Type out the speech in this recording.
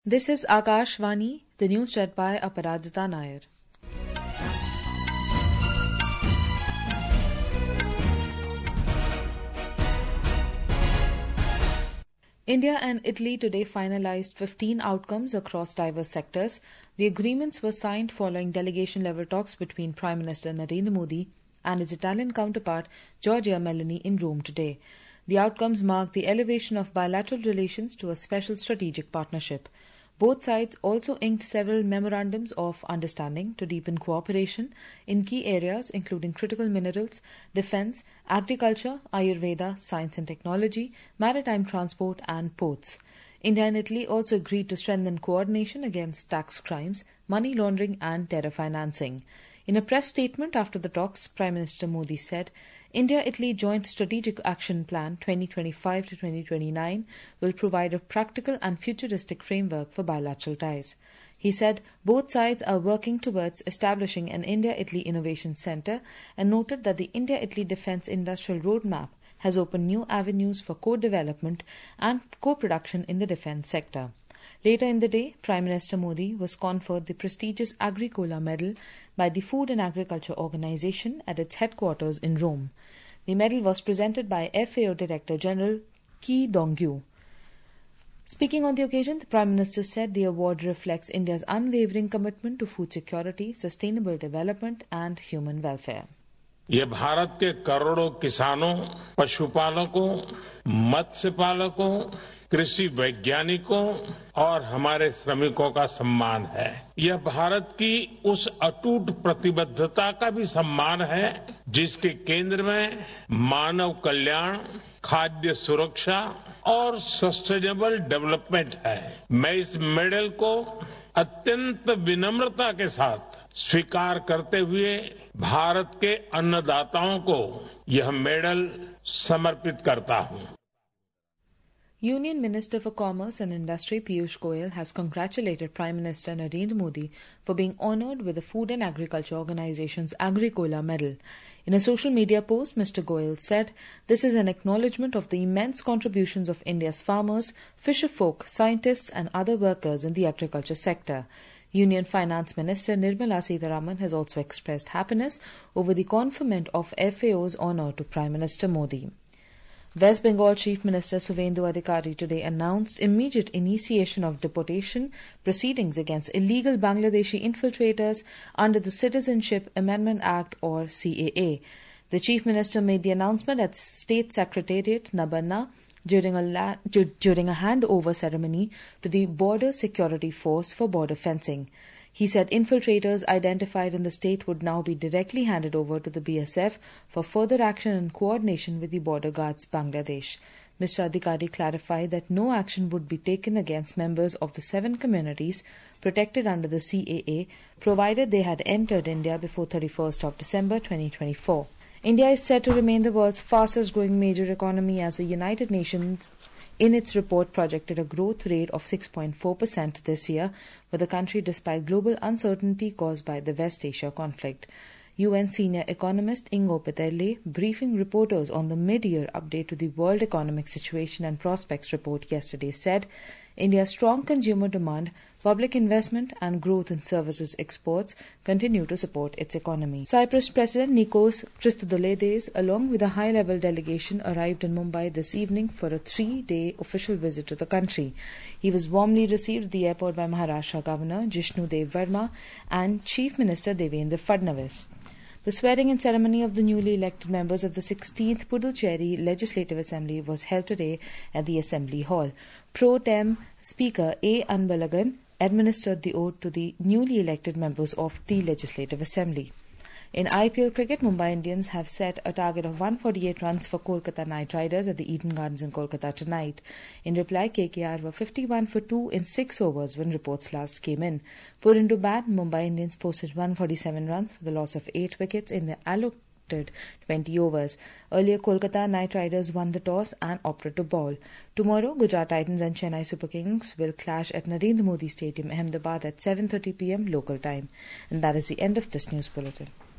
This is Akashvani, the news read by Aparajita Nair. India and Italy today finalized 15 outcomes across diverse sectors. The agreements were signed following delegation-level talks between Prime Minister Narendra Modi and his Italian counterpart Giorgia Meloni in Rome today. The outcomes mark the elevation of bilateral relations to a special strategic partnership. Both sides also inked several memorandums of understanding to deepen cooperation in key areas including critical minerals, defence, agriculture, Ayurveda, science and technology, maritime transport and ports. India and Italy also agreed to strengthen coordination against tax crimes, money laundering and terror financing. In a press statement after the talks, Prime Minister Modi said, India-Italy Joint Strategic Action Plan 2025 to 2029 will provide a practical and futuristic framework for bilateral ties. He said both sides are working towards establishing an India-Italy Innovation Centre and noted that the India-Italy Defence Industrial Roadmap has opened new avenues for co-development and co-production in the defence sector. Later in the day, Prime Minister Modi was conferred the prestigious Agricola Medal by the Food and Agriculture Organization at its headquarters in Rome. The medal was presented by FAO Director General Ki Dongyu. Speaking on the occasion, the Prime Minister said the award reflects India's unwavering commitment to food security, sustainable development and human welfare. ये भारत के करोड़ों किसानों, पशुपालकों, मत्स्य पालकों, कृषि वैज्ञानिकों और हमारे श्रमिकों का सम्मान है। यह भारत की उस अटूट प्रतिबद्धता का भी सम्मान है जिसके केंद्र में मानव कल्याण, खाद्य सुरक्षा और सस्टेनेबल डेवलपमेंट है। मैं इस मेडल को अत्यंत विनम्रता के साथ स्वीकार करते हुए भारत के अन्नदाताओं को यह मेडल समर्पित करता हूं। Union Minister for Commerce and Industry Piyush Goyal has congratulated Prime Minister Narendra Modi for being honoured with the Food and Agriculture Organization's Agricola Medal. In a social media post, Mr. Goyal said, "This is an acknowledgement of the immense contributions of India's farmers, fisherfolk, scientists and other workers in the agriculture sector." Union Finance Minister Nirmala Sitharaman has also expressed happiness over the conferment of FAO's honour to Prime Minister Modi. West Bengal Chief Minister Suvendu Adhikari today announced immediate initiation of deportation proceedings against illegal Bangladeshi infiltrators under the Citizenship Amendment Act or CAA. The Chief Minister made the announcement at State Secretariat, Nabanna, during a handover ceremony to the Border Security Force for border fencing. He said infiltrators identified in the state would now be directly handed over to the BSF for further action and coordination with the border guards Bangladesh. Mr. Adhikari clarified that no action would be taken against members of the 7 communities protected under the CAA, provided they had entered India before 31st of December 2024. India is said to remain the world's fastest growing major economy as the United Nations in its report projected a growth rate of 6.4% this year for the country despite global uncertainty caused by the West Asia conflict. UN senior economist Ingo Peterle briefing reporters on the mid-year update to the World Economic Situation and Prospects report yesterday said India's strong consumer demand, public investment and growth in services exports continue to support its economy. Cyprus President Nikos Christodoulides, along with a high-level delegation, arrived in Mumbai this evening for a 3-day official visit to the country. He was warmly received at the airport by Maharashtra Governor Jishnu Dev Verma and Chief Minister Devendra Fadnavis. The swearing-in ceremony of the newly elected members of the 16th Puducherry Legislative Assembly was held today at the Assembly Hall. Pro Tem Speaker A. Anbalagan administered the oath to the newly elected members of the Legislative Assembly. In IPL cricket, Mumbai Indians have set a target of 148 runs for Kolkata Knight Riders at the Eden Gardens in Kolkata tonight. In reply, KKR were 51 for 2 in 6 overs when reports last came in. Put into bat, Mumbai Indians posted 147 runs for the loss of 8 wickets in the allotted 20 overs. Earlier, Kolkata Knight Riders won the toss and opted to bowl. Tomorrow, Gujarat Titans and Chennai Super Kings will clash at Narendra Modi Stadium, Ahmedabad at 7:30 p.m. local time. And that is the end of this news bulletin.